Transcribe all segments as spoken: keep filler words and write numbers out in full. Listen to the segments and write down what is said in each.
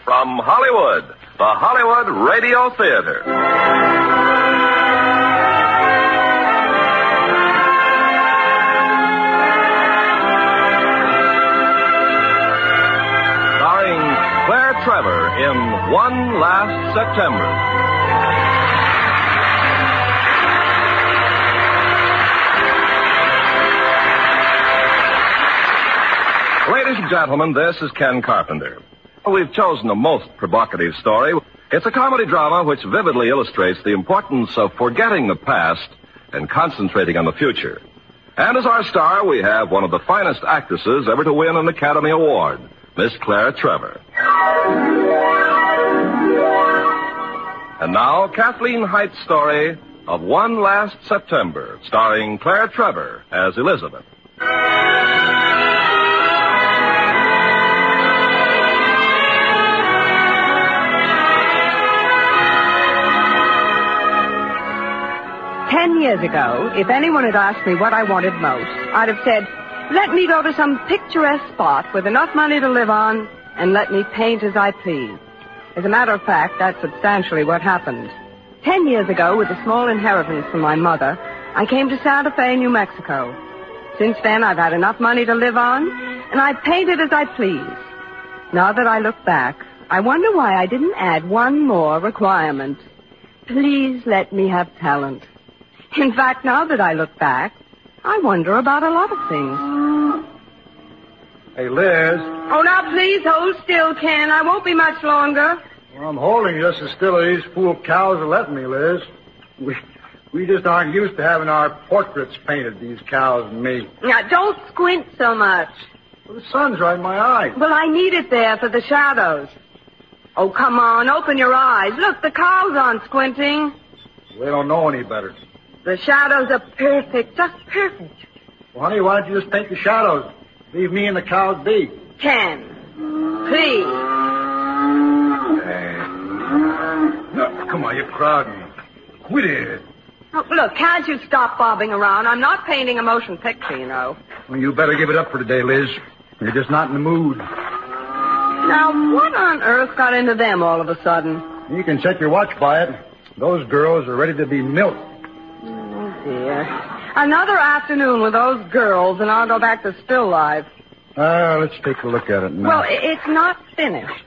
from Hollywood, the Hollywood Radio Theater. Starring Claire Trevor in One Last September. Ladies and gentlemen, this is Ken Carpenter. We've chosen a most provocative story. It's a comedy drama which vividly illustrates the importance of forgetting the past and concentrating on the future. And as our star, we have one of the finest actresses ever to win an Academy Award, Miss Claire Trevor. And now, Kathleen Height's story of One Last September, starring Claire Trevor as Elizabeth. Ten years ago, if anyone had asked me what I wanted most, I'd have said, let me go to some picturesque spot with enough money to live on and let me paint as I please. As a matter of fact, that's substantially what happened. Ten years ago, with a small inheritance from my mother, I came to Santa Fe, New Mexico. Since then, I've had enough money to live on, and I've painted as I please. Now that I look back, I wonder why I didn't add one more requirement. Please let me have talent. In fact, now that I look back, I wonder about a lot of things. Hey, Liz. Oh, now please hold still, Ken. I won't be much longer. Well, I'm holding just as still as these fool cows are letting me, Liz. We we just aren't used to having our portraits painted, these cows and me. Now, don't squint so much. Well, the sun's right in my eyes. Well, I need it there for the shadows. Oh, come on, open your eyes. Look, the cows aren't squinting. They don't know any better. The shadows are perfect, just perfect. Well, honey, why don't you just paint the shadows? Leave me and the cows be. Ken, please. Hey. No, come on, you're crowding. Quit it. Oh, look, can't you stop bobbing around? I'm not painting a motion picture, you know. Well, you better give it up for today, Liz. You're just not in the mood. Now, what on earth got into them all of a sudden? You can set your watch by it. Those girls are ready to be milked. Dear. Another afternoon with those girls, and I'll go back to still life. Uh, let's take a look at it now. Well, it's not finished.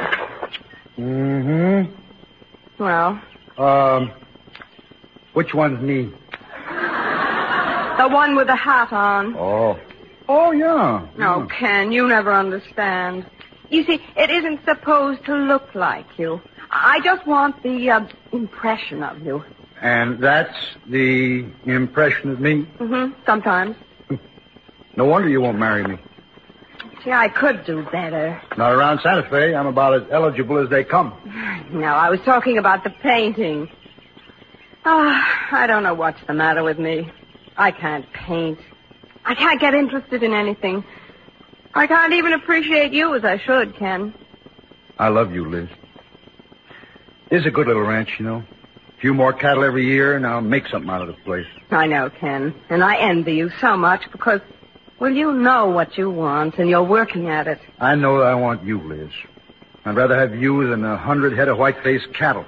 Mm-hmm. Well? Um, which one's me? The one with the hat on. Oh. Oh, yeah. No, yeah. Ken, you never understand. You see, it isn't supposed to look like you. I just want the uh, impression of you. And that's the impression of me? Mm-hmm, sometimes. No wonder you won't marry me. See, I could do better. Not around Santa Fe. I'm about as eligible as they come. No, I was talking about the painting. Oh, I don't know what's the matter with me. I can't paint. I can't get interested in anything. I can't even appreciate you as I should, Ken. I love you, Liz. It's a good little ranch, you know. A few more cattle every year, and I'll make something out of the place. I know, Ken. And I envy you so much because, well, you know what you want, and you're working at it. I know I want you, Liz. I'd rather have you than a hundred head of white-faced cattle.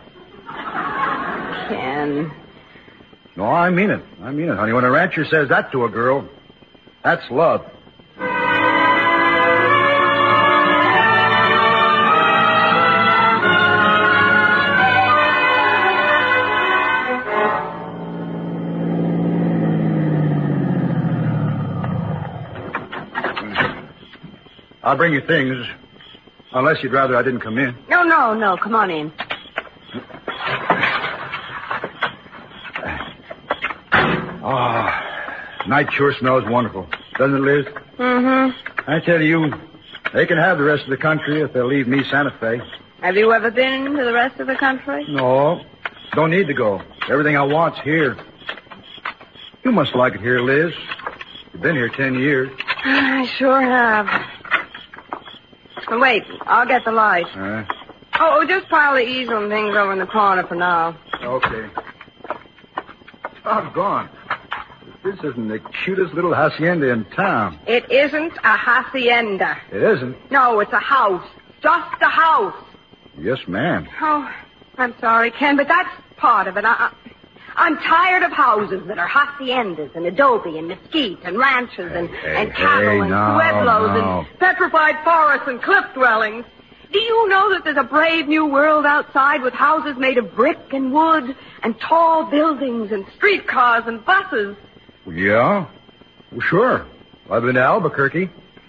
Ken. No, I mean it. I mean it, honey. When a rancher says that to a girl, that's love. I'll bring you things, unless you'd rather I didn't come in. No, no, no. Come on in. Ah, night sure smells wonderful. Doesn't it, Liz? Mm-hmm. I tell you, they can have the rest of the country if they'll leave me Santa Fe. Have you ever been to the rest of the country? No, don't need to go. Everything I want's here. You must like it here, Liz. You've been here ten years. I sure have. Wait, I'll get the light. All right. Oh, just pile the easel and things over in the corner for now. Okay. Doggone. This isn't the cutest little hacienda in town. It isn't a hacienda. It isn't? No, it's a house. Just a house. Yes, ma'am. Oh, I'm sorry, Ken, but that's part of it. I, I, I'm tired of houses that are haciendas and adobe and mesquite and ranches and, hey, and cattle hey, and no, pueblos no. and petrified forests and cliff dwellings. Do you know that there's a brave new world outside with houses made of brick and wood and tall buildings and streetcars and buses? Yeah? Well, sure. I've been to Albuquerque.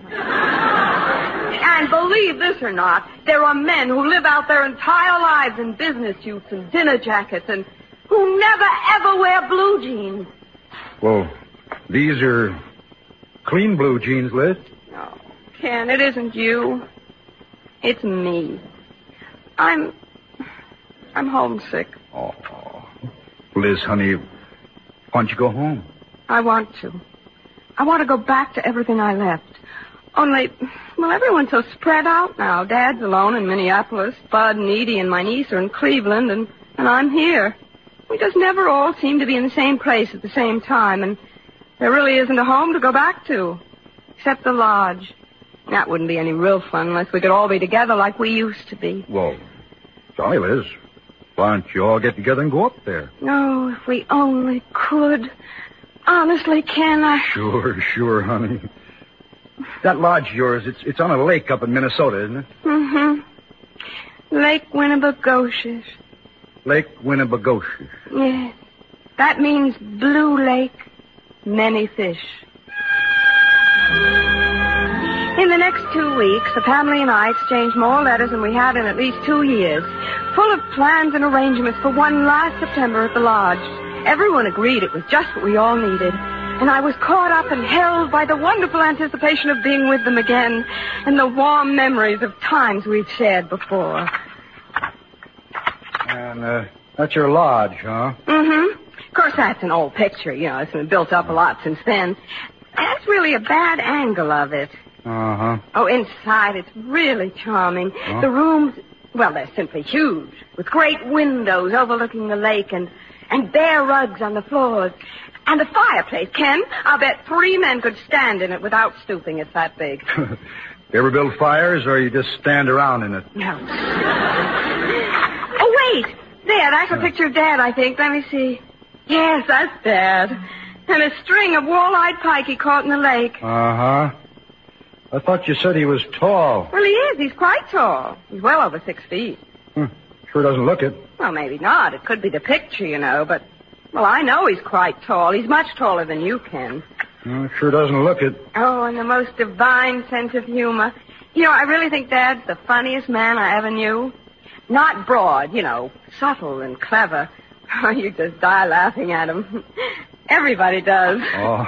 And believe this or not, there are men who live out their entire lives in business suits and dinner jackets and who never ever wear blue jeans. Well, these are clean blue jeans, Liz. No, Ken, it isn't you. It's me. I'm... I'm homesick. Oh, Liz, honey, why don't you go home? I want to. I want to go back to everything I left. Only, well, everyone's so spread out now. Dad's alone in Minneapolis. Bud and Edie and my niece are in Cleveland, and, and I'm here. We just never all seem to be in the same place at the same time, and there really isn't a home to go back to, except the lodge. That wouldn't be any real fun unless we could all be together like we used to be. Well, sorry, Liz. Why don't you all get together and go up there? Oh, if we only could. Honestly, Ken, I... Sure, sure, honey. That lodge of yours, it's it's on a lake up in Minnesota, isn't it? Mm-hmm. Lake Winnebagoshish. Lake Winnebagoshish. Yes. That means blue lake, many fish. In the next two weeks, the family and I exchanged more letters than we had in at least two years, full of plans and arrangements for one last September at the lodge. Everyone agreed it was just what we all needed. And I was caught up and held by the wonderful anticipation of being with them again and the warm memories of times we've shared before. And, uh, that's your lodge, huh? Mm-hmm. Of course, that's an old picture. You know, it's been built up a lot since then. That's really a bad angle of it. Uh-huh. Oh, inside, it's really charming. Huh? The rooms, well, they're simply huge, with great windows overlooking the lake and, and bare rugs on the floors. And the fireplace, Ken, I'll bet three men could stand in it without stooping. It's that big. You ever build fires, or you just stand around in it? No. Oh, wait. There, that's a picture of Dad, I think. Let me see. Yes, that's Dad. And a string of walleye pike he caught in the lake. Uh-huh. I thought you said he was tall. Well, he is. He's quite tall. He's well over six feet. Hmm. Sure doesn't look it. Well, maybe not. It could be the picture, you know, but... Well, I know he's quite tall. He's much taller than you, Ken. Well, it sure doesn't look it. Oh, and the most divine sense of humor. You know, I really think Dad's the funniest man I ever knew. Not broad, you know, subtle and clever. Oh, you just die laughing at him. Everybody does. Oh.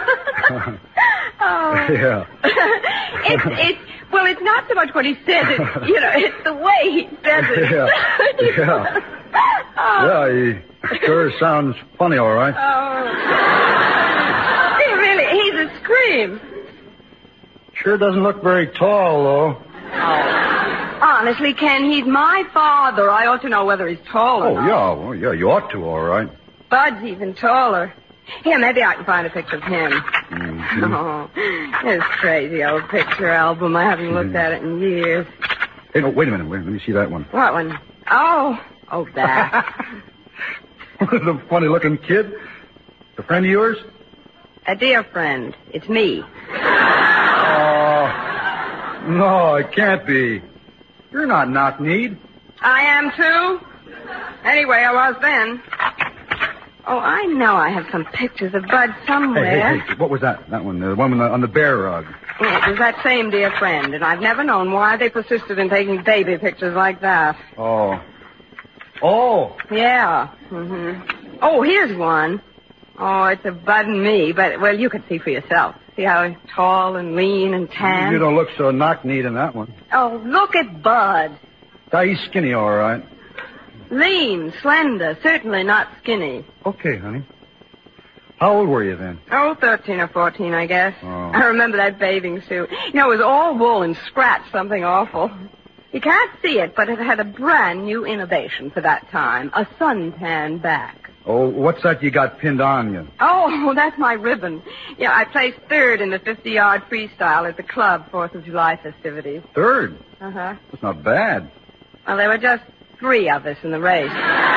Oh. Yeah. it's, it's, well, it's not so much what he says. It's, you know, it's the way he says it. Yeah. Yeah. Oh. Yeah, he sure sounds funny, all right. Oh. He really, he's a scream. Sure doesn't look very tall, though. Oh. Honestly, Ken, he's my father. I ought to know whether he's tall or Oh, not. yeah, well, yeah, you ought to, all right. Bud's even taller. Here, maybe I can find a picture of him. Mm-hmm. Oh, this crazy old picture album. I haven't looked at it in years. Hey, no, wait a minute. Wait, let me see that one. What one? Oh, oh, that. The funny-looking kid. A friend of yours? A dear friend. It's me. Oh, no, it can't be. You're not knock-kneed. I am, too. Anyway, I was then. Oh, I know I have some pictures of Bud somewhere. Hey, hey, hey, what was that? That one, the one on the, on the bear rug. Yeah, it was that same dear friend, and I've never known why they persisted in taking baby pictures like that. Oh. Oh. Yeah. Mm-hmm. Oh, here's one. Oh, it's of Bud and me, but, well, you can see for yourself. See how he's tall and lean and tan? You don't look so knock-kneed in that one. Oh, look at Bud. Yeah, he's skinny, all right. Lean, slender, certainly not skinny. Okay, honey. How old were you then? Oh, thirteen or fourteen, I guess. Oh. I remember that bathing suit. You know, it was all wool and scratched something awful. You can't see it, but it had a brand new innovation for that time. A suntan back. Oh, what's that you got pinned on you? Oh, that's my ribbon. Yeah, I placed third in the fifty-yard freestyle at the club Fourth of July festivities. Third? Uh-huh. That's not bad. Well, there were just three of us in the race.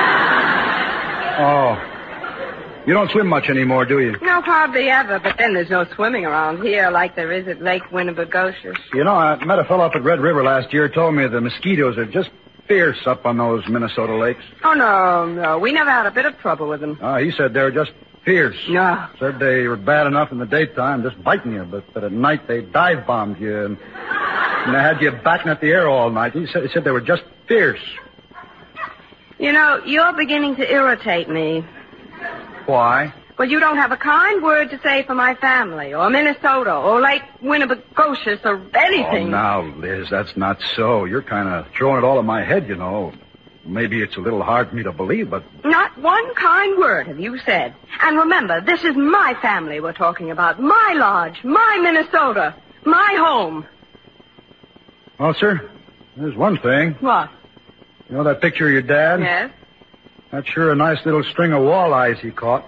Oh. You don't swim much anymore, do you? No, hardly ever, but then there's no swimming around here like there is at Lake Winnebagosius. You know, I met a fellow up at Red River last year who told me the mosquitoes are just fierce up on those Minnesota lakes. Oh, no, no. We never had a bit of trouble with them. Uh, he said they were just fierce. No. Said they were bad enough in the daytime, just biting you, but, but at night they dive-bombed you, and, and they had you backing at the air all night. He said, he said they were just fierce. You know, you're beginning to irritate me. Why? Well, you don't have a kind word to say for my family, or Minnesota, or Lake Winnebagosius, or anything. Oh, now, Liz, that's not so. You're kind of throwing it all in my head, you know. Maybe it's a little hard for me to believe, but... Not one kind word have you said. And remember, this is my family we're talking about. My lodge, my Minnesota, my home. Well, sir, there's one thing. What? You know that picture of your dad? Yes. That's sure a nice little string of walleyes he caught.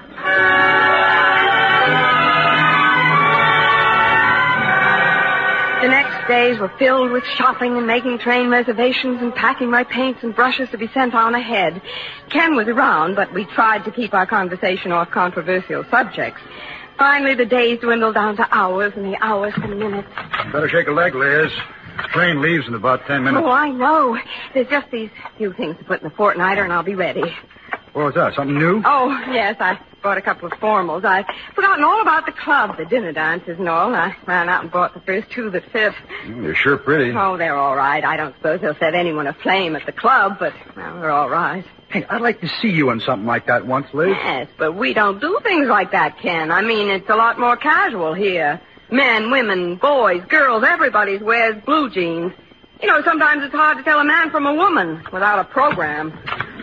The next days were filled with shopping and making train reservations and packing my paints and brushes to be sent on ahead. Ken was around, but we tried to keep our conversation off controversial subjects. Finally, the days dwindled down to hours and the hours to minutes. Better shake a leg, Liz. The train leaves in about ten minutes. Oh, I know. There's just these few things to put in the Fortniter, and I'll be ready. What was that, something new? Oh, yes, I bought a couple of formals. I'd forgotten all about the club, the dinner dances and all. I ran out and bought the first two that fit. Mm, they're sure pretty. Oh, they're all right. I don't suppose they'll set anyone aflame at the club, but, well, they're all right. Hey, I'd like to see you in something like that once, Liz. Yes, but we don't do things like that, Ken. I mean, it's a lot more casual here. Men, women, boys, girls, everybody wears blue jeans. You know, sometimes it's hard to tell a man from a woman without a program.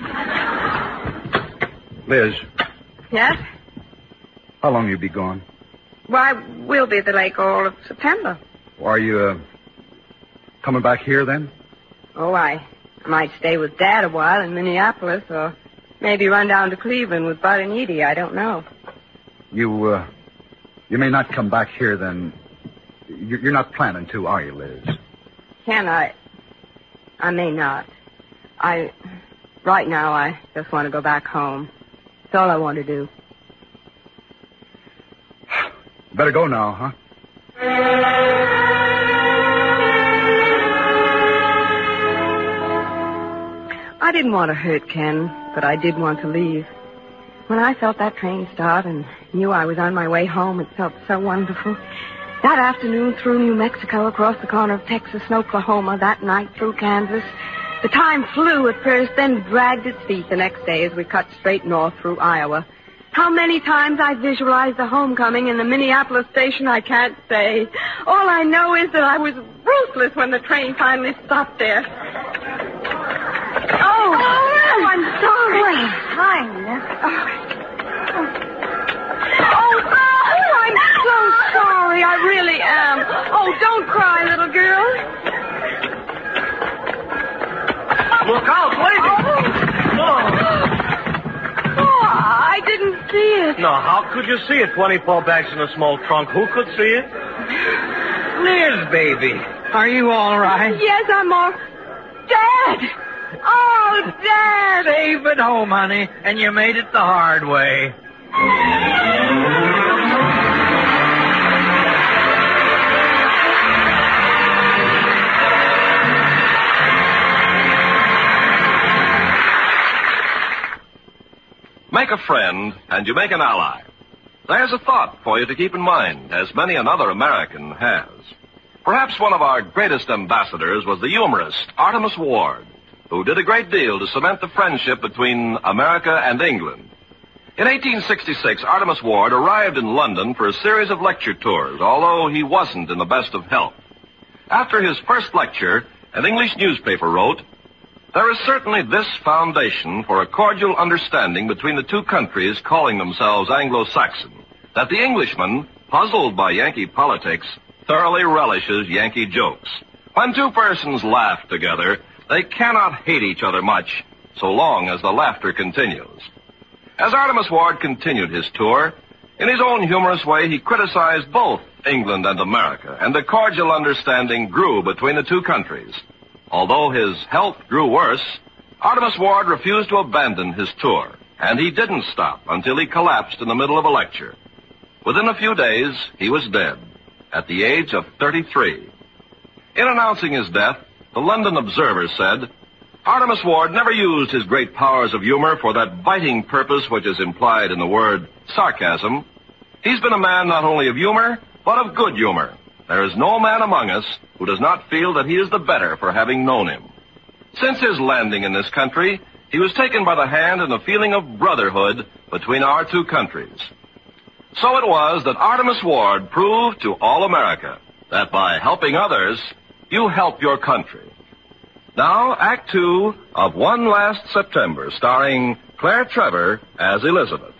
Liz. Yes? How long you be gone? Why, we'll be at the lake all of September. Are you, uh, coming back here then? Oh, I, I might stay with Dad a while in Minneapolis, or maybe run down to Cleveland with Bud and Edie. I don't know. You, uh, you may not come back here then. You're not planning to, are you, Liz? Ken, I, I may not. I, right now, I just want to go back home. That's all I want to do. Better go now, huh? I didn't want to hurt Ken, but I did want to leave. When I felt that train start and knew I was on my way home, it felt so wonderful. That afternoon through New Mexico, across the corner of Texas and Oklahoma, that night through Kansas. The time flew at first, then dragged its feet the next day as we cut straight north through Iowa. How many times I visualized the homecoming in the Minneapolis station, I can't say. All I know is that I was ruthless when the train finally stopped there. Oh, oh I'm sorry. Well, hi, Nina. Oh, oh, I'm so sorry. I really am. Oh, don't cry, little girl. Look out, lady! Oh. Oh, I didn't see it. No, how could you see it? Twenty-four bags in a small trunk. Who could see it? Liz, baby, are you all right? Yes, I'm all... Dad! Oh, Dad! Safe at home, honey, and you made it the hard way. Make a friend, and you make an ally. There's a thought for you to keep in mind, as many another American has. Perhaps one of our greatest ambassadors was the humorist Artemus Ward, who did a great deal to cement the friendship between America and England. In eighteen sixty-six, Artemus Ward arrived in London for a series of lecture tours, although he wasn't in the best of health. After his first lecture, an English newspaper wrote, "There is certainly this foundation for a cordial understanding between the two countries calling themselves Anglo-Saxon, that the Englishman, puzzled by Yankee politics, thoroughly relishes Yankee jokes. When two persons laugh together, they cannot hate each other much, so long as the laughter continues." As Artemus Ward continued his tour, in his own humorous way, he criticized both England and America, and a cordial understanding grew between the two countries. Although his health grew worse, Artemus Ward refused to abandon his tour, and he didn't stop until he collapsed in the middle of a lecture. Within a few days, he was dead, at the age of thirty-three. In announcing his death, the London Observer said, Artemus Ward never used his great powers of humor for that biting purpose which is implied in the word sarcasm. He's been a man not only of humor, but of good humor. There is no man among us who does not feel that he is the better for having known him. Since his landing in this country, he was taken by the hand in a feeling of brotherhood between our two countries. So it was that Artemus Ward proved to all America that by helping others, you help your country. Now, Act Two of One Last September, starring Claire Trevor as Elizabeth.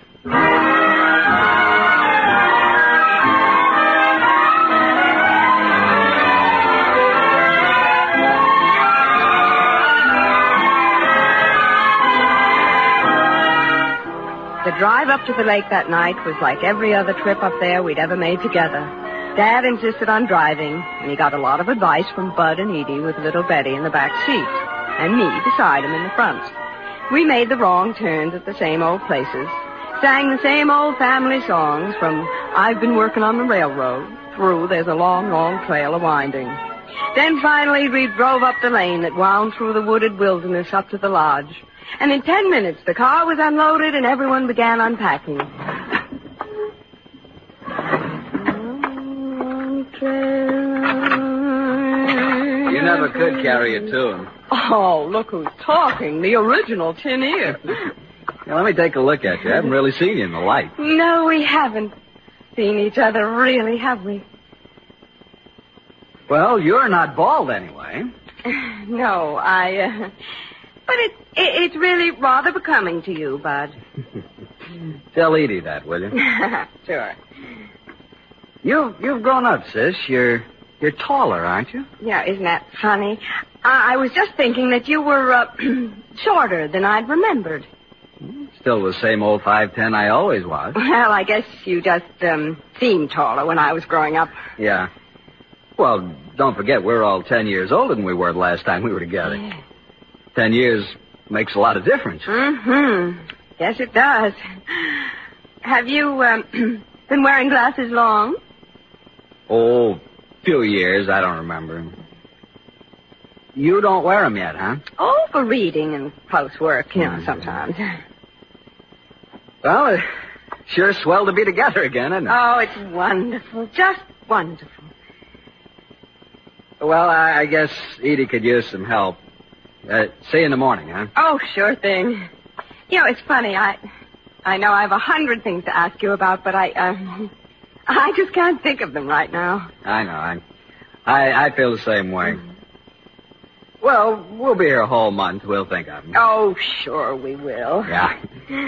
The drive up to the lake that night was like every other trip up there we'd ever made together. Dad insisted on driving, and he got a lot of advice from Bud and Edie with little Betty in the back seat, and me beside him in the front. We made the wrong turns at the same old places, sang the same old family songs from I've Been Working on the Railroad through There's a Long, Long Trail a Winding. Then finally we drove up the lane that wound through the wooded wilderness up to the lodge. And in ten minutes, the car was unloaded and everyone began unpacking. You never could carry a tune. Oh, look who's talking. The original tin ear. Now, let me take a look at you. I haven't really seen you in the light. No, we haven't seen each other, really, have we? Well, you're not bald anyway. No, I... Uh... But it, it, it's really rather becoming to you, Bud. Tell Edie that, will you? Sure. You, you've grown up, sis. You're you're taller, aren't you? Yeah, isn't that funny? I, I was just thinking that you were uh, shorter than I'd remembered. Still the same old five ten I always was. Well, I guess you just um, seemed taller when I was growing up. Yeah. Well, don't forget, we're all ten years older than we were the last time we were together. Yeah. Ten years makes a lot of difference. Mm-hmm. Yes, it does. Have you um, been wearing glasses long? Oh, few years. I don't remember. You don't wear them yet, huh? Oh, for reading and close work, you know, mm-hmm. sometimes. Well, it's sure swell to be together again, isn't it? Oh, it's wonderful. Just wonderful. Well, I, I guess Edie could use some help. Uh, see you in the morning, huh? Oh, sure thing. You know, it's funny. I I know I have a hundred things to ask you about, but I, uh, I just can't think of them right now. I know. I I, I feel the same way. Mm-hmm. Well, we'll be here a whole month. We'll think of them. Oh, sure we will. Yeah.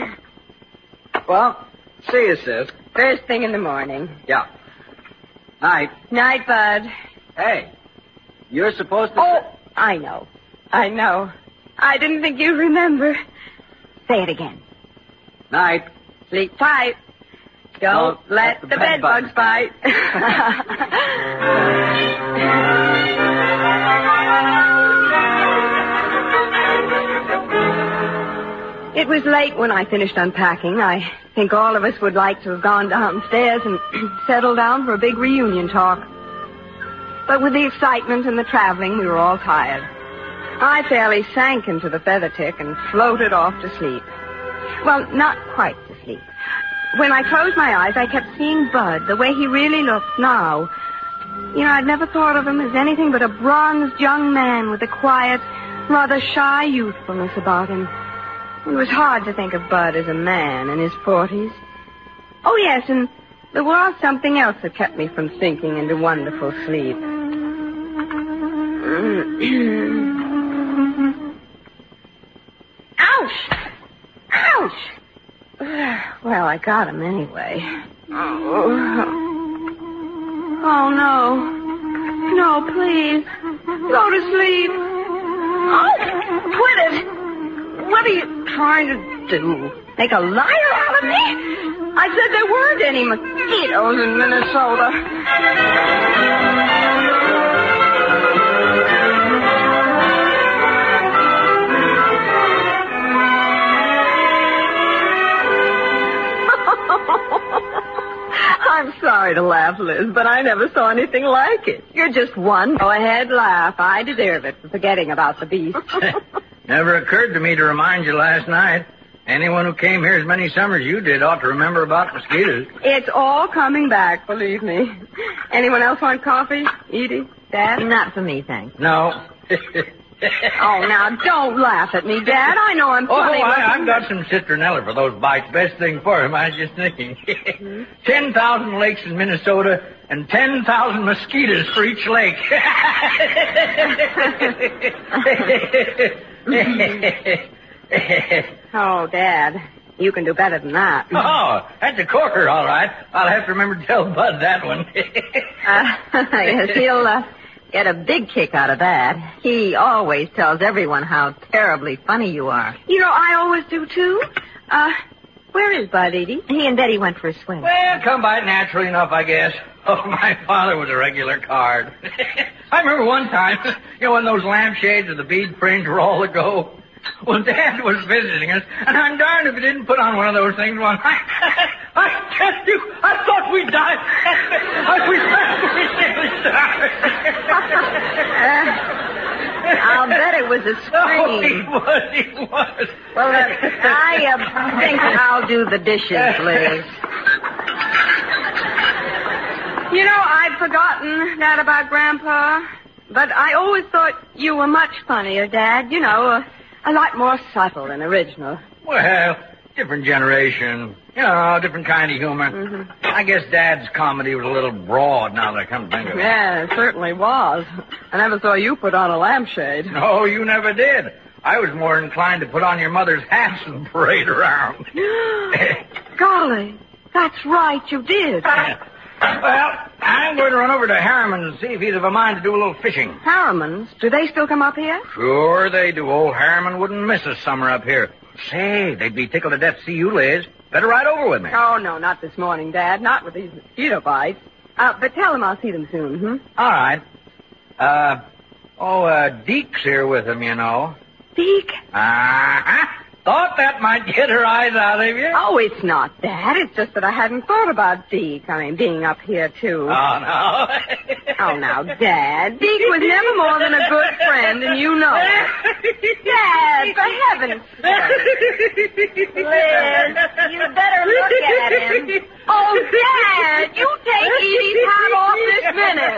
Well, see you, sis. First thing in the morning. Yeah. Night. Night, Bud. Hey, you're supposed to... Oh, I know. I know. I didn't think you'd remember. Say it again. Night. Sleep tight. Don't, Don't let, let the, the bed bugs bite. It was late when I finished unpacking. I think all of us would like to have gone downstairs and settled down for a big reunion talk. But with the excitement and the traveling, we were all tired. I fairly sank into the feather tick and floated off to sleep. Well, not quite to sleep. When I closed my eyes, I kept seeing Bud the way he really looks now. You know, I'd never thought of him as anything but a bronzed young man with a quiet, rather shy youthfulness about him. It was hard to think of Bud as a man in his forties. Oh, yes, and there was something else that kept me from sinking into wonderful sleep. Ouch! Ouch! Well, I got him anyway. Oh. Oh, no. No, please. Go to sleep. Oh, quit it. What are you trying to do? Make a liar out of me? I said there weren't any mosquitoes in Minnesota. sorry to laugh, Liz, but I never saw anything like it. You're just one. Go ahead, laugh. I deserve it for forgetting about the beast. Never occurred to me to remind you last night. Anyone who came here as many summers you did ought to remember about mosquitoes. It's all coming back, believe me. Anyone else want coffee? Edie? Dad? Not for me, thanks. No. Oh, now, don't laugh at me, Dad. I know I'm Oh, funny. I, I've got some citronella for those bites. Best thing for him, I was just thinking. ten thousand lakes in Minnesota and ten thousand mosquitoes for each lake. Oh, Dad, you can do better than that. Oh, that's a corker, all right. I'll have to remember to tell Bud that one. uh, yes, he'll uh, get a big kick out of that. He always tells everyone how terribly funny you are. You know, I always do, too. Uh, where is Bud, Edie? He and Betty went for a swim. Well, come by it naturally enough, I guess. Oh, my father was a regular card. I remember one time, you know, when those lampshades of the bead fringe were all ago. Well, Dad was visiting us, and I'm darned if he didn't put on one of those things once. I, I tell you, I thought we'd die. I, we uh, I'll bet it was a scream. Oh, he was, he was. Well, uh, I uh, think I'll do the dishes, Liz. You know, I'd forgotten that about Grandpa, but I always thought you were much funnier, Dad. You know, uh, a lot more subtle and original. Well, different generation. You know, different kind of humor. Mm-hmm. I guess Dad's comedy was a little broad now that I come to think of it. Yeah, it certainly was. I never saw you put on a lampshade. No, you never did. I was more inclined to put on your mother's hats and parade around. Golly, that's right, you did. Well, I'm going to run over to Harriman and see if he's of a mind to do a little fishing. Harriman's? Do they still come up here? Sure they do. Old Harriman wouldn't miss a summer up here. Say, they'd be tickled to death to see you, Liz. Better ride over with me. Oh, no, not this morning, Dad. Not with these mosquito bites. Uh, but tell them I'll see them soon, hmm? All right. Uh, oh, uh, Deke's here with him, you know. Deke? Uh-huh. Thought that might get her eyes out of you. Oh, it's not that. It's just that I hadn't thought about Deke. I mean, being up here, too. Oh, no. Oh, now, Dad. Deke was never more than a good friend, and you know it. Dad, for heaven's sake. Liz, you better look at him. Oh, Dad, you take Edie's hat off this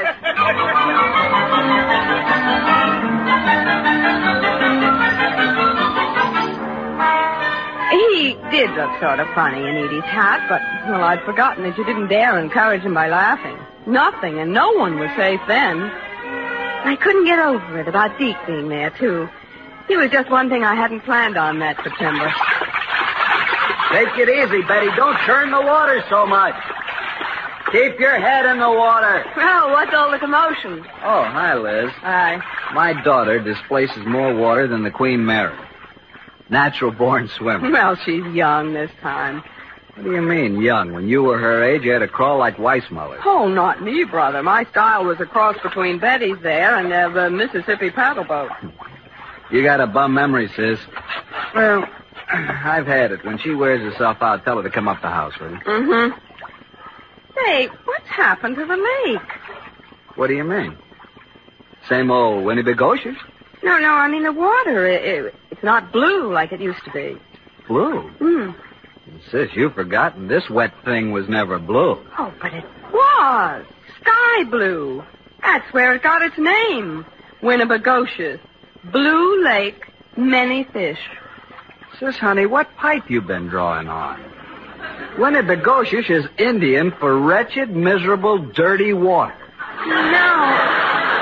minute. He did look sort of funny in Edie's hat, but, well, I'd forgotten that you didn't dare encourage him by laughing. Nothing, and no one was safe then. I couldn't get over it about Deke being there, too. He was just one thing I hadn't planned on that September. Take it easy, Betty. Don't churn the water so much. Keep your head in the water. Well, what's all the commotion? Oh, hi, Liz. Hi. My daughter displaces more water than the Queen Mary. Natural-born swimmer. Well, she's young this time. What do you mean, young? When you were her age, you had to crawl like Weissmuller. Oh, not me, brother. My style was a cross between Betty's there and uh, the Mississippi paddle boat. You got a bum memory, sis. Well, I've had it. When she wears herself out, tell her to come up the house, will you? Mm-hmm. Say, what's happened to the lake? What do you mean? Same old Winnebago-shish? No, no, I mean the water. It, it, it's not blue like it used to be. Blue? Hmm. Sis, you've forgotten this wet thing was never blue. Oh, but it was. Sky blue. That's where it got its name. Winnebago-shish. Blue lake, many fish. Sis, honey, what pipe you been drawing on? Winnebago-shish is Indian for wretched, miserable, dirty water. No.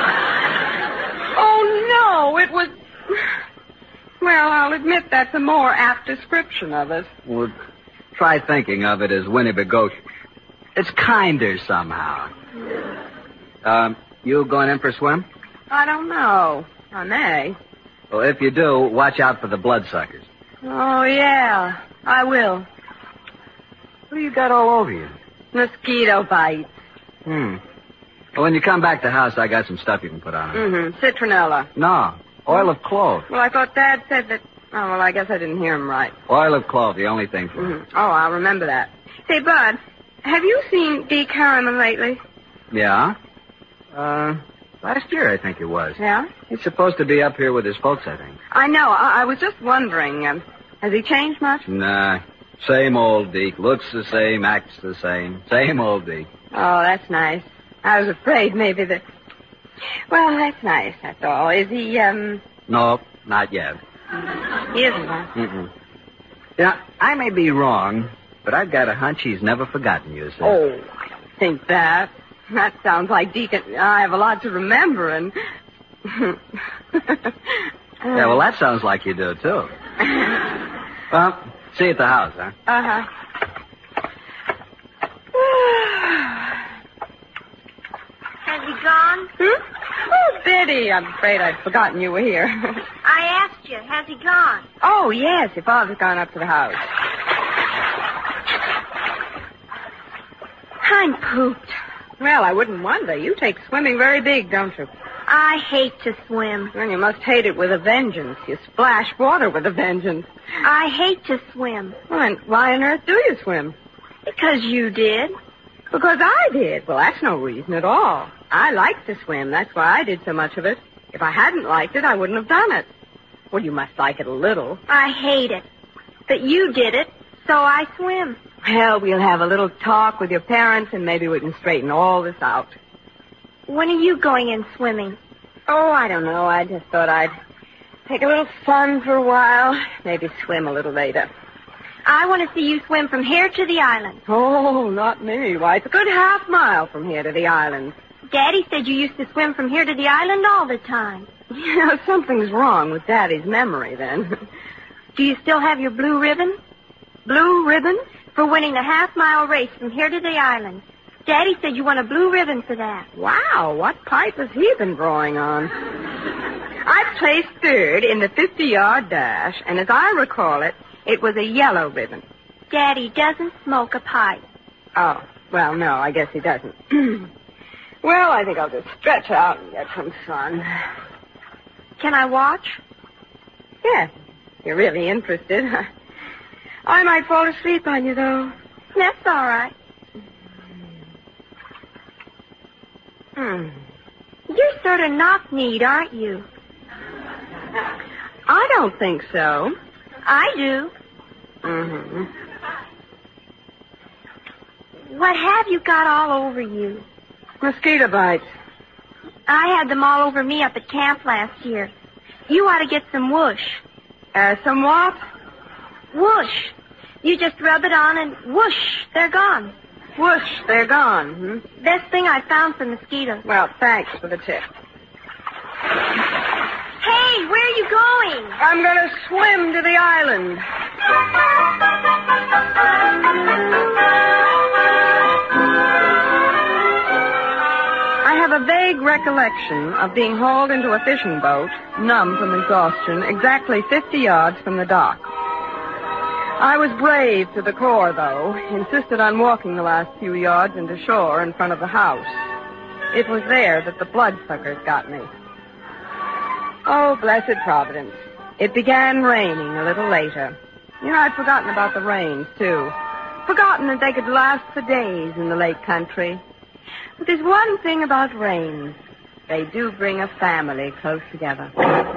Oh, no, it was... Well, I'll admit that's a more apt description of it. Well, try thinking of it as Winnebago-shish. It's kinder somehow. Um, you going in for a swim? I don't know. I may. Well, if you do, watch out for the bloodsuckers. Oh, yeah, I will. What do you got all over you? Mosquito bites. Hmm. Well, when you come back to the house, I got some stuff you can put on. Mm-hmm. Citronella. No, oil of clove. Well, I thought Dad said that... Oh, well, I guess I didn't hear him right. Oil of clove, the only thing for mm-hmm. Oh, I'll remember that. Say, Bud, have you seen Deke Harriman lately? Yeah? Uh, last year, I think it was. Yeah? He's supposed to be up here with his folks, I think. I know. I, I was just wondering, um, has he changed much? Nah. Same old Deke. Looks the same, acts the same. Same old Deke. Oh, that's nice. I was afraid maybe that... Well, that's nice, that's all. Is he, um... No, not yet. He isn't, huh? Mm-mm. Yeah, I may be wrong, but I've got a hunch he's never forgotten you, sir. Oh, I don't think that. That sounds like Deacon... I have a lot to remember, and... Yeah, well, that sounds like you do, too. Well, see you at the house, huh? Uh-huh. Has he gone? Hmm? Oh, Betty, I'm afraid I'd forgotten you were here. I asked you, has he gone? Oh, yes, your father's gone up to the house. I'm pooped. Well, I wouldn't wonder. You take swimming very big, don't you? I hate to swim. Well, you must hate it with a vengeance. You splash water with a vengeance. I hate to swim. Well, and why on earth do you swim? Because you did. Because I did. Well, that's no reason at all. I like to swim. That's why I did so much of it. If I hadn't liked it, I wouldn't have done it. Well, you must like it a little. I hate it. But you did it, so I swim. Well, we'll have a little talk with your parents, and maybe we can straighten all this out. When are you going in swimming? Oh, I don't know. I just thought I'd take a little fun for a while. Maybe swim a little later. I want to see you swim from here to the island. Oh, not me. Why, it's a good half mile from here to the island. Daddy said you used to swim from here to the island all the time. You know, something's wrong with Daddy's memory, then. Do you still have your blue ribbon? Blue ribbon? For winning the half-mile race from here to the island. Daddy said you won a blue ribbon for that. Wow, what pipe has he been drawing on? I placed third in the fifty-yard dash, and as I recall it, it was a yellow ribbon. Daddy doesn't smoke a pipe. Oh, well, no, I guess he doesn't. Well, I think I'll just stretch out and get some sun. Can I watch? Yeah, if you're really interested. I might fall asleep on you, though. That's all right. Hmm. You're sort of knock-kneed, aren't you? I don't think so. I do. Mm-hmm. What have you got all over you? Mosquito bites. I had them all over me up at camp last year. You ought to get some whoosh. Uh, some what? Whoosh. You just rub it on and whoosh, they're gone. Whoosh, they're gone. Hmm? Best thing I found for mosquitoes. Well, thanks for the tip. Hey, where are you going? I'm going to swim to the island. I have a vague recollection of being hauled into a fishing boat, numb from exhaustion, exactly fifty yards from the dock. I was brave to the core, though, insisted on walking the last few yards into shore in front of the house. It was there that the bloodsuckers got me. Oh, blessed Providence. It began raining a little later. You know, I'd forgotten about the rains, too. Forgotten that they could last for days in the lake country. But there's one thing about rains. They do bring a family close together.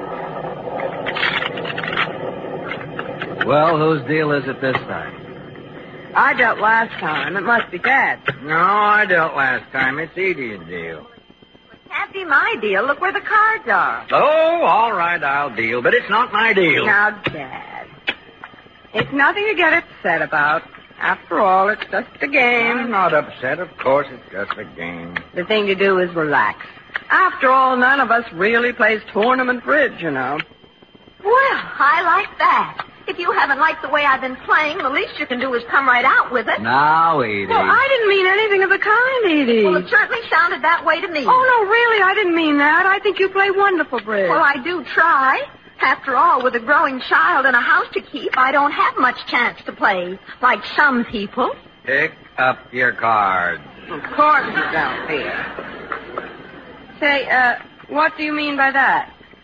Well, whose deal is it this time? I dealt last time. It must be Dad. No, I dealt last time. It's Edie's deal. Can't be my deal. Look where the cards are. Oh, all right, I'll deal, but it's not my deal. Now, Dad, it's nothing to get upset about. After all, it's just a game. I'm not upset. Of course, it's just a game. The thing to do is relax. After all, none of us really plays tournament bridge, you know. Well, I like that. If you haven't liked the way I've been playing, the least you can do is come right out with it. Now, Edie. Well, I didn't mean anything of the kind, Edie. Well, it certainly sounded that way to me. Oh, no, really, I didn't mean that. I think you play wonderful bridge. Well, I do try. After all, with a growing child and a house to keep, I don't have much chance to play, like some people. Pick up your cards. Of course you don't, here. Say, uh, what do you mean by that?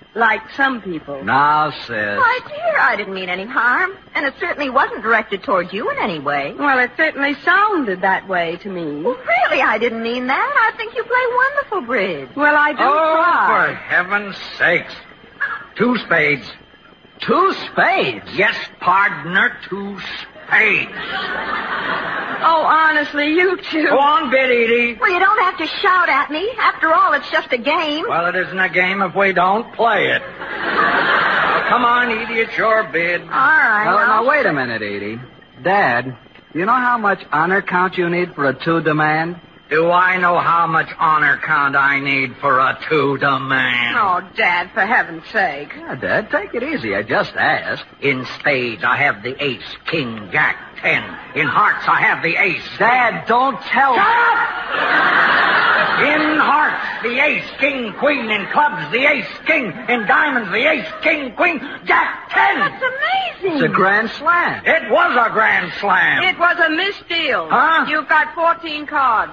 Like some people. Now, sis. My dear, I didn't mean any harm. And it certainly wasn't directed toward you in any way. Well, it certainly sounded that way to me. Well, really, I didn't mean that. I think you play wonderful bridge. Well, I do Oh, try. for heaven's sakes. Two spades. Two spades? Yes, partner, two spades. Oh, honestly, you two. Go on, bid, Edie. Well, you don't have to shout at me. After all, it's just a game. Well, it isn't a game if we don't play it. Now, come on, Edie, it's your bid. All right. Now, I'll- now, wait a minute, Edie. Dad, you know how much honor count you need for a two demand? Do I know how much honor count I need for a two demand? Oh, Dad, for heaven's sake. Yeah, Dad, take it easy. I just asked. In spades, I have the ace, king, jack, ten. In hearts, I have the ace. Dad, don't tell Shut up! In hearts, the ace, king, queen. In clubs, the ace, king. In diamonds, the ace, king, queen, jack, ten. That's amazing. It's a grand slam. It was a grand slam. It was a misdeal. Huh? You've got fourteen cards.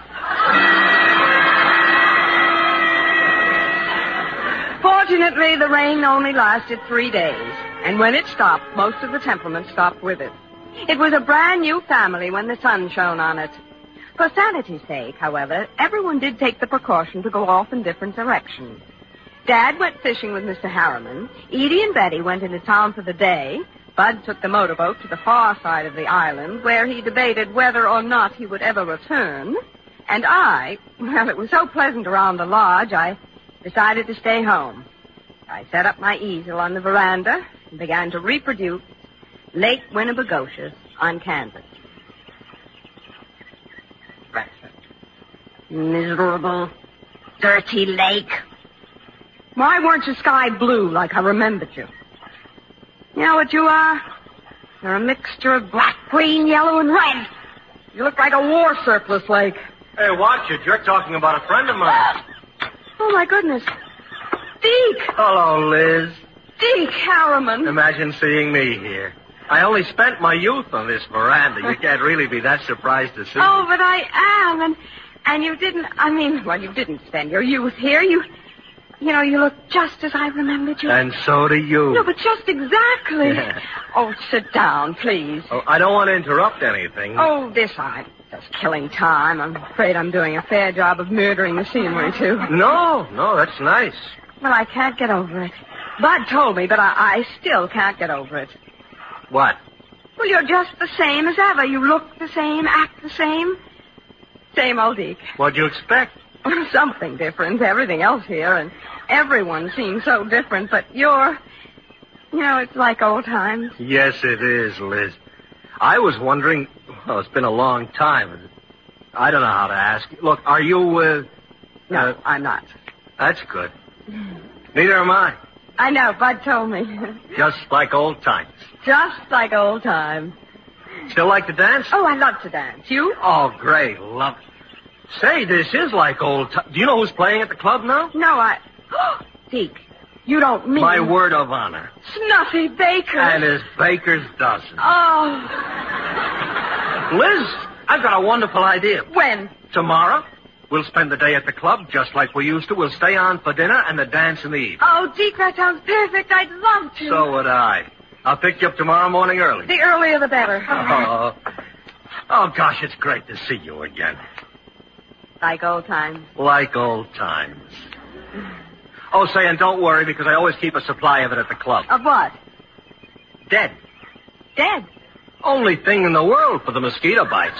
Fortunately, the rain only lasted three days, and when it stopped, most of the temperament stopped with it. It was a brand new family when the sun shone on it. For sanity's sake, however, everyone did take the precaution to go off in different directions. Dad went fishing with Mister Harriman. Edie and Betty went into town for the day. Bud took the motorboat to the far side of the island, where he debated whether or not he would ever return. And I, well, it was so pleasant around the lodge, I decided to stay home. I set up my easel on the veranda and began to reproduce Lake Winnebagosius on canvas. Miserable, dirty lake. Why weren't you sky blue like I remembered you? You know what you are? You're a mixture of black, green, yellow, and red. You look like a war surplus lake. Hey, watch it. You're talking about a friend of mine. Oh, my goodness. Deke! Hello, Liz. Deke Harriman. Imagine seeing me here. I only spent my youth on this veranda. You can't really be that surprised to see Oh, me. but I am, and and you didn't, I mean, well, you didn't spend your youth here. You, you know, you look just as I remembered you. And so do you. No, but just exactly. Yeah. Oh, sit down, please. Oh, I don't want to interrupt anything. Oh, this I'm just killing time. I'm afraid I'm doing a fair job of murdering the scenery, too. No, no, that's nice. Well, I can't get over it. Bud told me, but I, I still can't get over it. What? Well, you're just the same as ever. You look the same, act the same. Same old Deke. What'd you expect? Something different. Everything else here, and everyone seems so different, but you're... You know, it's like old times. Yes, it is, Liz. I was wondering... Well, it's been a long time. I don't know how to ask you. Look, are you, uh... No, uh, I'm not. That's good. Neither am I. I know, Bud told me. Just like old times. Just like old times. Still like to dance? Oh, I love to dance. You? Oh, great. Love it. Say, this is like old times. Do you know who's playing at the club now? No, I... Deke, you don't mean... My word of honor. Snuffy Baker. And his baker's dozen. Oh, Liz, I've got a wonderful idea. when? Tomorrow, we'll spend the day at the club just like we used to. We'll stay on for dinner and the dance in the evening. Oh, Deke, that sounds perfect. I'd love to. So would I. I'll pick you up tomorrow morning early. The earlier the better. Oh, oh, gosh, it's great to see you again. Like old times. Like old times. Oh, say, and don't worry, because I always keep a supply of it at the club. Of what? Dead. Dead. Only thing in the world for the mosquito bites.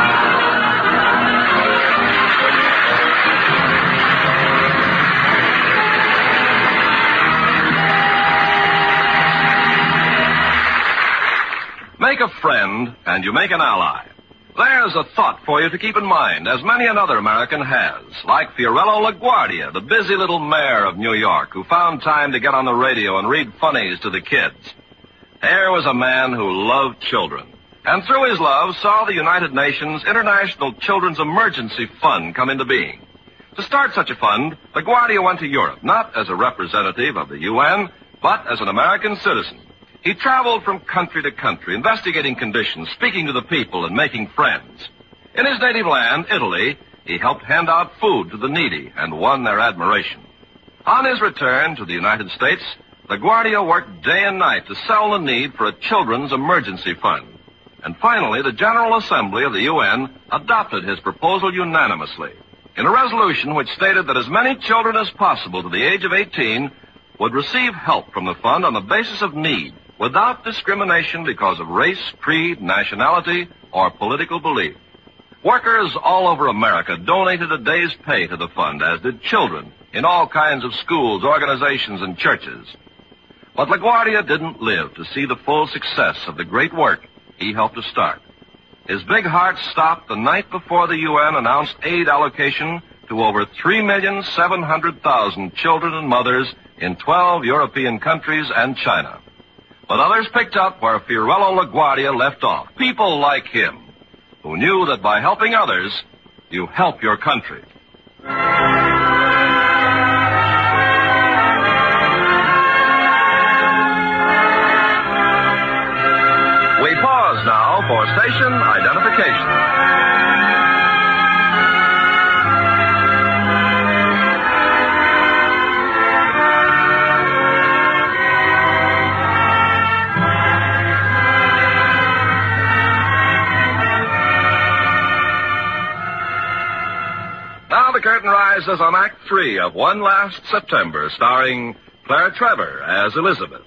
Make a friend, and you make an ally. There's a thought for you to keep in mind, as many another American has, like Fiorello LaGuardia, the busy little mayor of New York, who found time to get on the radio and read funnies to the kids. Here was a man who loved children, and through his love saw the United Nations International Children's Emergency Fund come into being. To start such a fund, LaGuardia went to Europe, not as a representative of the U N, but as an American citizen. He traveled from country to country, investigating conditions, speaking to the people, and making friends. In his native land, Italy, he helped hand out food to the needy and won their admiration. On his return to the United States, LaGuardia worked day and night to sell the need for a children's emergency fund. And finally, the General Assembly of the U N adopted his proposal unanimously in a resolution which stated that as many children as possible to the age of eighteen would receive help from the fund on the basis of need, without discrimination because of race, creed, nationality, or political belief. Workers all over America donated a day's pay to the fund, as did children in all kinds of schools, organizations, and churches. But LaGuardia didn't live to see the full success of the great work he helped to start. His big heart stopped the night before the U N announced aid allocation to over three million seven hundred thousand children and mothers in twelve European countries and China. But others picked up where Fiorello LaGuardia left off. People like him, who knew that by helping others, you help your country. We pause now for station identification. Now the curtain rises on Act Three of One Last September, starring Claire Trevor as Elizabeth.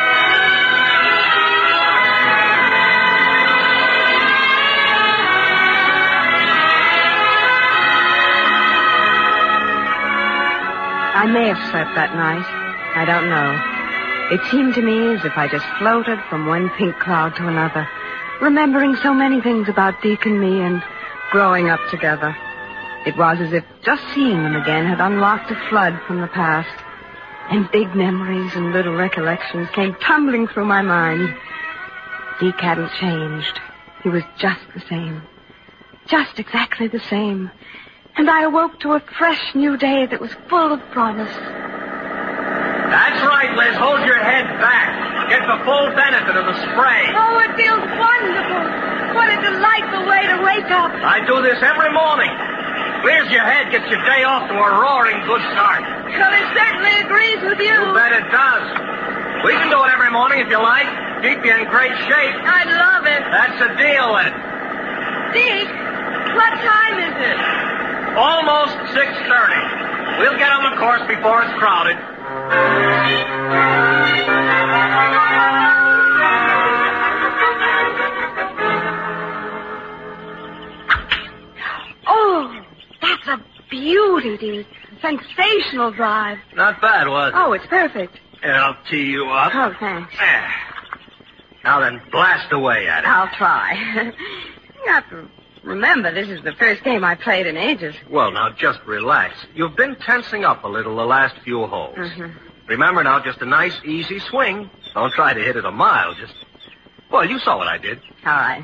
I may have slept that night. I don't know. It seemed to me as if I just floated from one pink cloud to another, remembering so many things about Deke and me and growing up together. It was as if just seeing them again had unlocked a flood from the past, and big memories and little recollections came tumbling through my mind. Deke hadn't changed. He was just the same. Just exactly the same. And I awoke to a fresh new day that was full of promise. That's right, Liz. Hold your head back. Get the full benefit of the spray. Oh, it feels wonderful. What a delightful way to wake up. I do this every morning. Clears your head, gets your day off to a roaring good start. Well, it certainly agrees with you. You bet it does. We can do it every morning if you like. Keep you in great shape. I'd love it. That's the deal, then. Deke, what time is it? Almost six thirty. We'll get on the course before it's crowded. Oh, that's a beauty, Deke. Sensational drive. Not bad, was it? Oh, it's perfect. Here, I'll tee you up. Oh, thanks. There. Now then, blast away at it. I'll try. You have to remember, this is the first game I played in ages. Well, now, just relax. You've been tensing up a little the last few holes. Mm-hmm. Remember now, just a nice, easy swing. Don't try to hit it a mile. Just, well, you saw what I did. All right.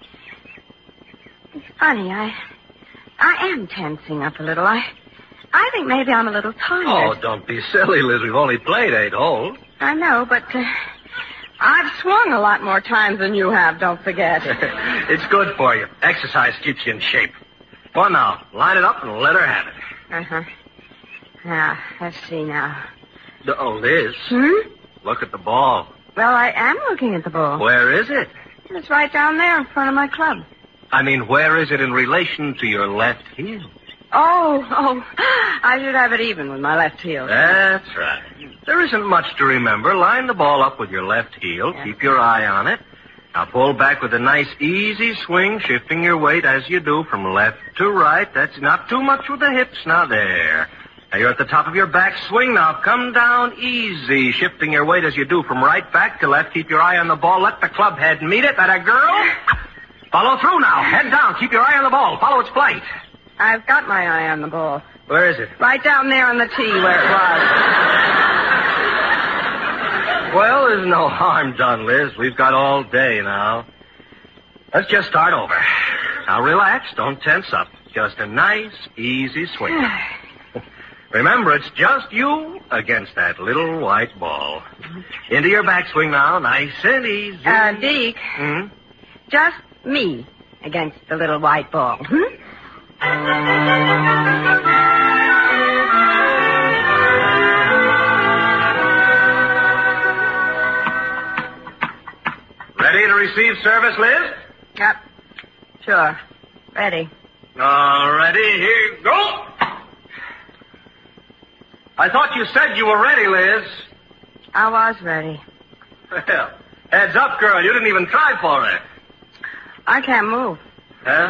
It's funny, I... I am tensing up a little. I... I think maybe I'm a little tired. Oh, don't be silly, Liz. We've only played eight holes. I know, but... Uh, I've swung a lot more times than you have, don't forget. It's good for you. Exercise keeps you in shape. Go on now. Line it up and let her have it. Uh-huh. Now, let's see now. Oh, Liz. Hmm? Look at the ball. Well, I am looking at the ball. Where is it? It's right down there in front of my club. I mean, where is it in relation to your left heel? Oh, oh. I should have it even with my left heel. That's right. There isn't much to remember. Line the ball up with your left heel. Yeah. Keep your eye on it. Now pull back with a nice, easy swing, shifting your weight as you do from left to right. That's not too much with the hips. Now there. Now you're at the top of your back swing. Now come down easy, shifting your weight as you do from right back to left. Keep your eye on the ball. Let the club head meet it. That a girl? Follow through now. Head down. Keep your eye on the ball. Follow its flight. I've got my eye on the ball. Where is it? Right down there on the tee where it was. Well, there's no harm done, Liz. We've got all day now. Let's just start over. Now relax. Don't tense up. Just a nice, easy swing. Remember, it's just you against that little white ball. Into your backswing now. Nice and easy. Uh, Deke. Hmm? Just me against the little white ball. Hmm? receive service, Liz? Yep. Sure. Ready. All ready. Here you go. I thought you said you were ready, Liz. I was ready. Well, heads up, girl. You didn't even try for it. I can't move. Huh?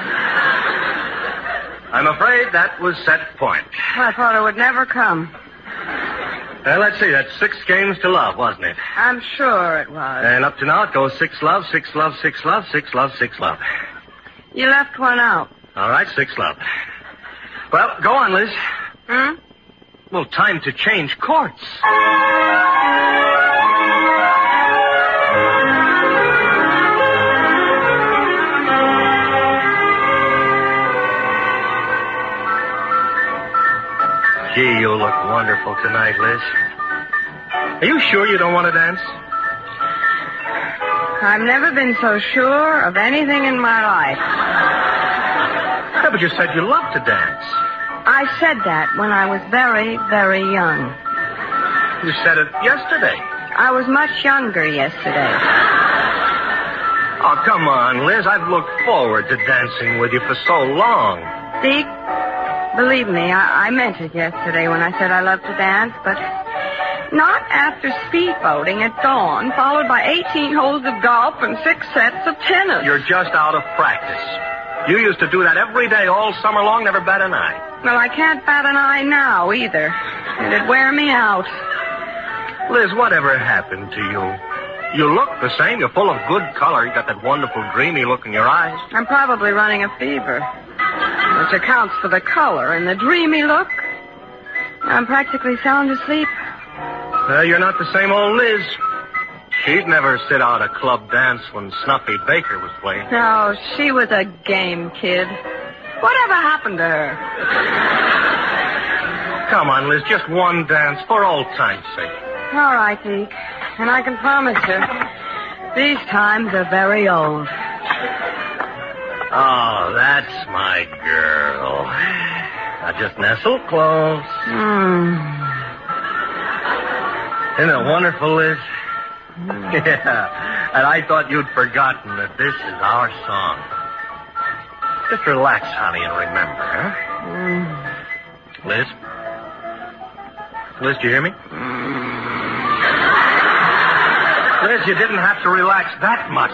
I'm afraid that was set point. I thought it would never come. Well, let's see. That's six games to love, wasn't it? I'm sure it was. And up to now, it goes six love, six love, six love, six love, six love. You left one out. All right, six love. Well, go on, Liz. Hmm? Well, time to change courts. Gee, you look wonderful tonight, Liz. Are you sure you don't want to dance? I've never been so sure of anything in my life. Yeah, but you said you loved to dance. I said that when I was very, very young. You said it yesterday. I was much younger yesterday. Oh, come on, Liz. I've looked forward to dancing with you for so long. Deke, believe me, I, I meant it yesterday when I said I loved to dance, but not after speedboating at dawn, followed by eighteen holes of golf and six sets of tennis. You're just out of practice. You used to do that every day all summer long, never bat an eye. Well, I can't bat an eye now either. It'd wear me out. Liz, whatever happened to you? You look the same. You're full of good color. You got that wonderful dreamy look in your eyes. I'm probably running a fever, which accounts for the color and the dreamy look. I'm practically sound asleep. Uh, you're not the same old Liz. She'd never sit out a club dance when Snuffy Baker was playing. No, she was a game kid. Whatever happened to her? Come on, Liz, just one dance for old time's sake. All right, Deke. And I can promise you, these times are very old. Oh, that's my girl. Now just nestle close. Hmm. Isn't it wonderful, Liz? Yeah. And I thought you'd forgotten that this is our song. Just relax, honey, and remember, huh? Mm. Liz? Liz, do you hear me? Mm. Liz, you didn't have to relax that much.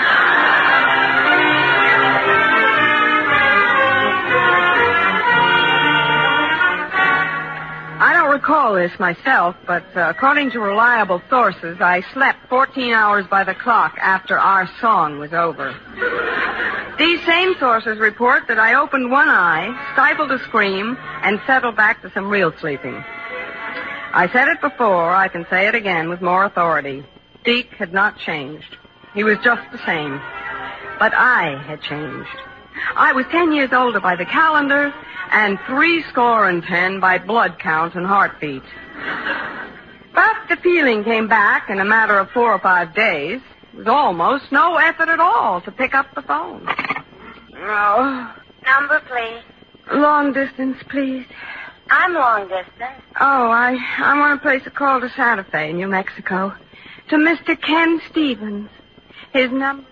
I don't recall this myself, but uh, according to reliable sources, I slept fourteen hours by the clock after our song was over. These same sources report that I opened one eye, stifled a scream, and settled back to some real sleeping. I said it before, I can say it again with more authority. Deke had not changed. He was just the same. But I had changed. I was ten years older by the calendar, and three score and ten by blood count and heartbeat. But the feeling came back in a matter of four or five days. It was almost no effort at all to pick up the phone. Oh. Number, please. Long distance, please. I'm long distance. Oh, I, I want to place a call to Santa Fe, New Mexico. To Mister Ken Stevens. His number...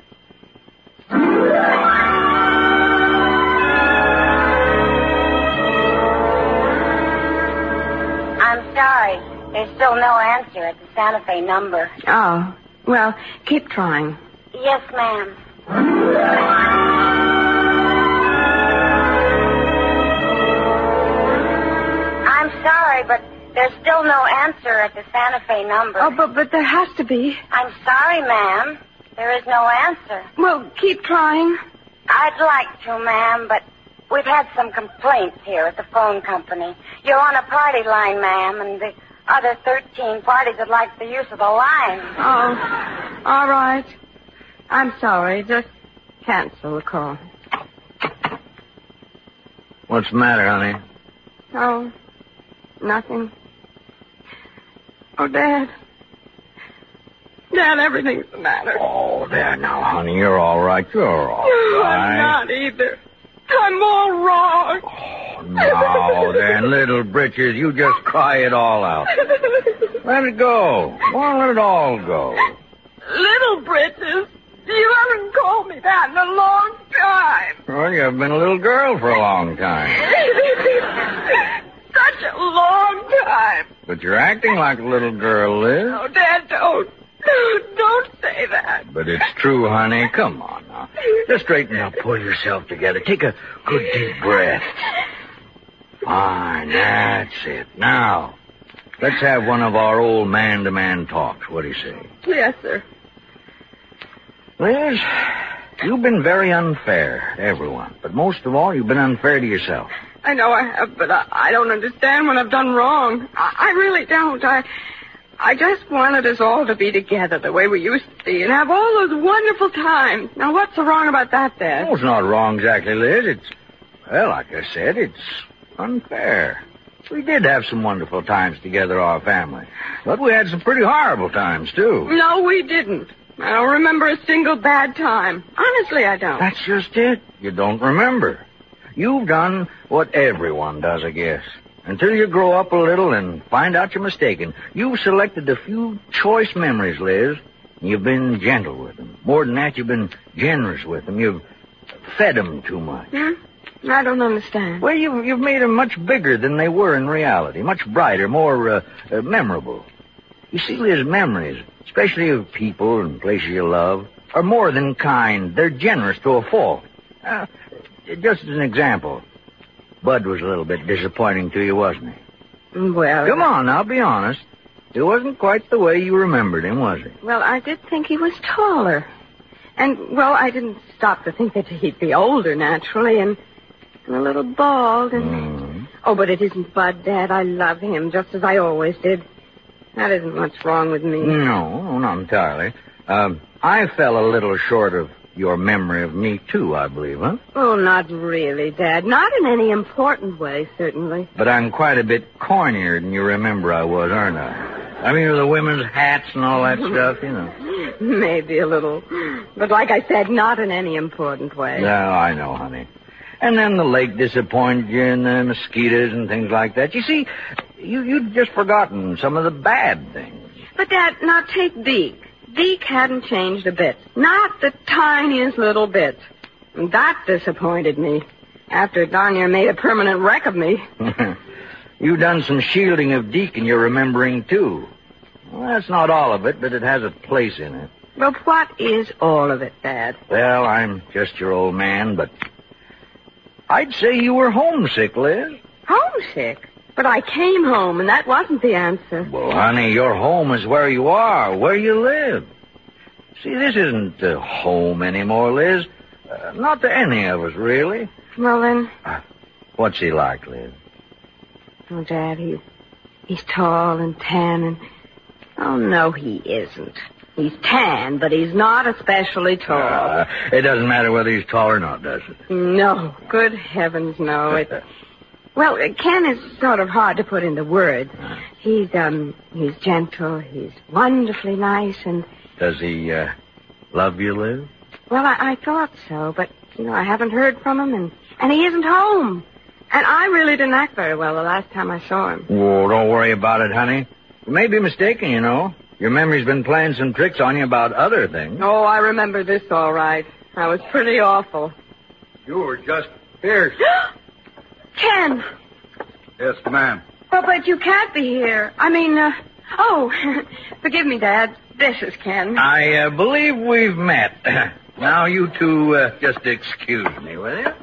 I'm sorry. There's still no answer at the Santa Fe number. Oh, well, keep trying. Yes, ma'am. I'm sorry, but there's still no answer at the Santa Fe number. Oh, but, but there has to be. I'm sorry, ma'am. There is no answer. Well, keep trying. I'd like to, ma'am, but we've had some complaints here at the phone company. You're on a party line, ma'am, and the other thirteen parties would like the use of the line. Oh, all right. I'm sorry. Just cancel the call. What's the matter, honey? Oh, nothing. Oh, Dad. Dad, everything's the matter. Oh, there now, honey. You're all right. You're all No, right. I'm not either. I'm all wrong. Oh, now then, little britches, you just cry it all out. Let it go. Go on, let it all go. Little britches? You have been a little girl for a long time. Such a long time. But you're acting like a little girl, Liz. Oh, Dad, don't. Don't say that. But it's true, honey. Come on now. Just straighten up. Pull yourself together. Take a good deep breath. Fine. That's it. Now, let's have one of our old man-to-man talks. What do you say? Yes, sir. Liz, you've been very unfair to everyone. But most of all, you've been unfair to yourself. I know I have, but I, I don't understand when I've done wrong. I, I really don't. I... I just wanted us all to be together the way we used to be and have all those wonderful times. Now, what's so wrong about that, Dad? Oh, it's not wrong exactly, Liz. It's, well, like I said, it's unfair. We did have some wonderful times together, our family. But we had some pretty horrible times, too. No, we didn't. I don't remember a single bad time. Honestly, I don't. That's just it. You don't remember. You've done what everyone does, I guess. Until you grow up a little and find out you're mistaken. You've selected a few choice memories, Liz. You've been gentle with them. More than that, you've been generous with them. You've fed them too much. Hmm? I don't understand. Well, you've, you've made them much bigger than they were in reality. Much brighter, more uh, uh, memorable. You see, Liz, memories, especially of people and places you love, are more than kind. They're generous to a fault. Uh, just as an example. Bud was a little bit disappointing to you, wasn't he? Well... Come on, now, be honest. It wasn't quite the way you remembered him, was he? Well, I did think he was taller. And, well, I didn't stop to think that he'd be older, naturally, and, and a little bald, and... Mm. Oh, but it isn't Bud, Dad. I love him, just as I always did. That isn't much wrong with me. No, not entirely. Um, I fell a little short of your memory of me, too, I believe, huh? Oh, not really, Dad. Not in any important way, certainly. But I'm quite a bit cornier than you remember I was, aren't I? I mean, with the women's hats and all that stuff, you know. Maybe a little. But like I said, not in any important way. No, I know, honey. And then the lake disappointed you and the mosquitoes and things like that. You see, you, you'd just forgotten some of the bad things. But, Dad, now take Deke. Deke hadn't changed a bit. Not the tiniest little bit. And that disappointed me. After darn near made a permanent wreck of me. You've done some shielding of Deke in your remembering, too. Well, that's not all of it, but it has a place in it. Well, what is all of it, Dad? Well, I'm just your old man, but I'd say you were homesick, Liz. Homesick? But I came home, and that wasn't the answer. Well, honey, your home is where you are, where you live. See, this isn't uh, home anymore, Liz. Uh, not to any of us, really. Well, then... Uh, what's he like, Liz? Oh, Dad, he, he's tall and tan and... Oh, no, he isn't. He's tan, but he's not especially tall. Uh, it doesn't matter whether he's tall or not, does it? No. Good heavens, no. It... Well, Ken is sort of hard to put into words. He's, um, he's gentle, he's wonderfully nice, and... Does he, uh, love you, Liz? Well, I, I thought so, but, you know, I haven't heard from him, and, and he isn't home. And I really didn't act very well the last time I saw him. Oh, don't worry about it, honey. You may be mistaken, you know. Your memory's been playing some tricks on you about other things. Oh, I remember this all right. I was pretty awful. You were just fierce. Ken! Yes, ma'am. Oh, but you can't be here. I mean, uh... Oh, forgive me, Dad. This is Ken. I uh, believe we've met. Now you two uh, just excuse me, will you?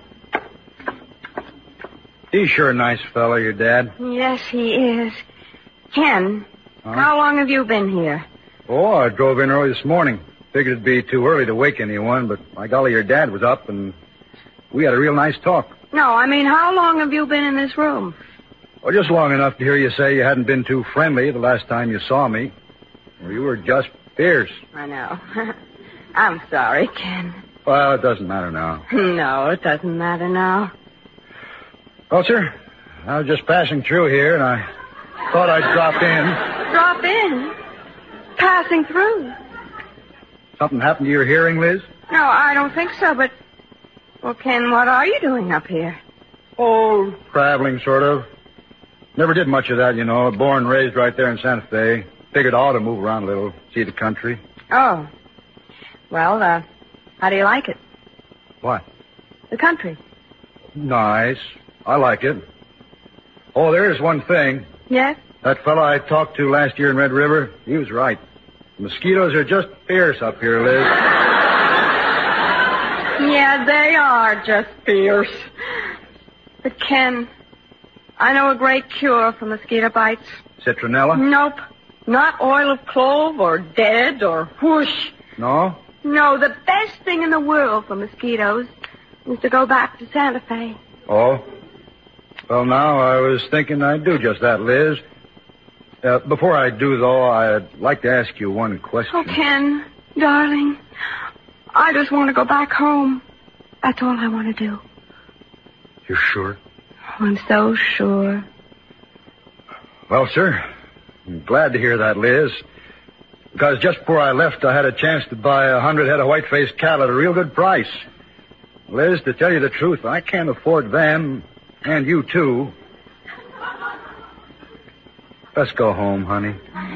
He's sure a nice fellow, your dad. Yes, he is. Ken, huh? How long have you been here? Oh, I drove in early this morning. Figured it'd be too early to wake anyone, but my golly, your dad was up, and we had a real nice talk. No, I mean, how long have you been in this room? Well, just long enough to hear you say you hadn't been too friendly the last time you saw me. Well, you were just fierce. I know. I'm sorry, Ken. Well, it doesn't matter now. No, it doesn't matter now. Well, sir, I was just passing through here, and I thought I'd drop in. Drop in? Passing through? Something happened to your hearing, Liz? No, I don't think so, but... Well, Ken, what are you doing up here? Oh, traveling, sort of. Never did much of that, you know. Born and raised right there in Santa Fe. Figured I ought to move around a little, see the country. Oh. Well, uh, how do you like it? What? The country. Nice. I like it. Oh, there is one thing. Yes? That fellow I talked to last year in Red River, he was right. Mosquitoes are just fierce up here, Liz. Yeah, they are just fierce. But, Ken, I know a great cure for mosquito bites. Citronella? Nope. Not oil of clove or dead or whoosh. No? No, the best thing in the world for mosquitoes is to go back to Santa Fe. Oh? Well, now, I was thinking I'd do just that, Liz. Uh, before I do, though, I'd like to ask you one question. Oh, Ken, darling, I just want to go back home. That's all I want to do. You're sure? Oh, I'm so sure. Well, sir, I'm glad to hear that, Liz. Because just before I left, I had a chance to buy a hundred head of white-faced cattle at a real good price. Liz, to tell you the truth, I can't afford them, and you, too. Let's go home, honey.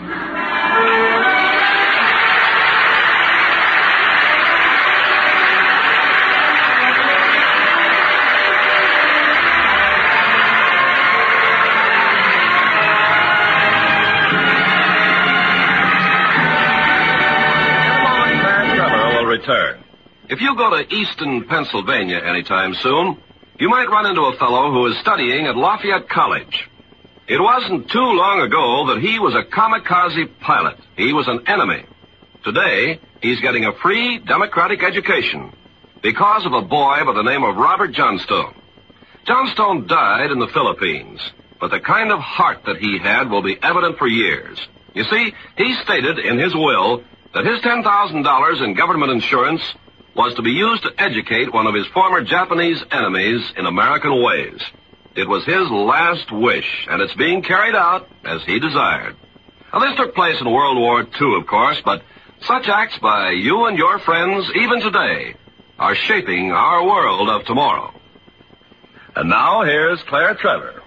Return. If you go to Easton, Pennsylvania anytime soon, you might run into a fellow who is studying at Lafayette College. It wasn't too long ago that he was a kamikaze pilot. He was an enemy. Today, he's getting a free democratic education because of a boy by the name of Robert Johnstone. Johnstone died in the Philippines, but the kind of heart that he had will be evident for years. You see, he stated in his will that his ten thousand dollars in government insurance was to be used to educate one of his former Japanese enemies in American ways. It was his last wish, and it's being carried out as he desired. Now, this took place in World War Two, of course, but such acts by you and your friends, even today, are shaping our world of tomorrow. And now, here's Claire Trevor.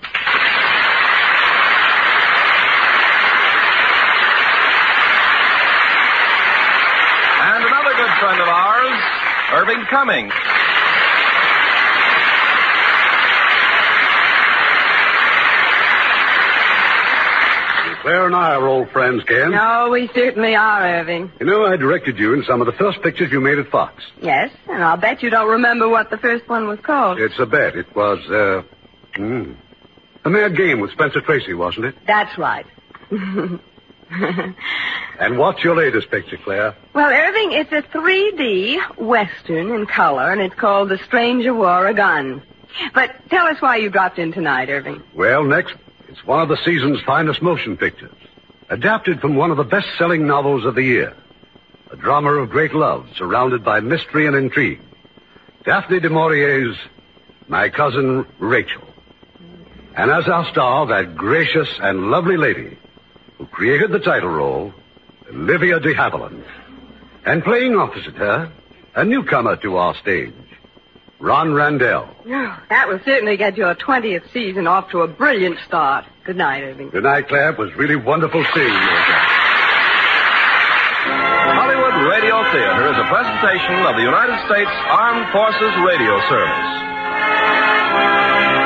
Good friend of ours, Irving Cummings. Claire and I are old friends, Ken. No, we certainly are, Irving. You know, I directed you in some of the first pictures you made at Fox. Yes, and I'll bet you don't remember what the first one was called. It's a bet. It was, uh, mm, A Mad Game with Spencer Tracy, wasn't it? That's right. And what's your latest picture, Claire? Well, Irving, it's a three D Western in color, and it's called The Stranger Wore a Gun. But tell us why you dropped in tonight, Irving. Well, next, it's one of the season's finest motion pictures, adapted from one of the best-selling novels of the year. A drama of great love, surrounded by mystery and intrigue. Daphne du Maurier's My Cousin Rachel. And as our star, that gracious and lovely lady who created the title role, Olivia de Havilland. And playing opposite her, a newcomer to our stage, Ron Randell. Oh, that will certainly get your twentieth season off to a brilliant start. Good night, Irving. Good night, Claire. It was really wonderful seeing you again. Hollywood Radio Theater is a presentation of the United States Armed Forces Radio Service.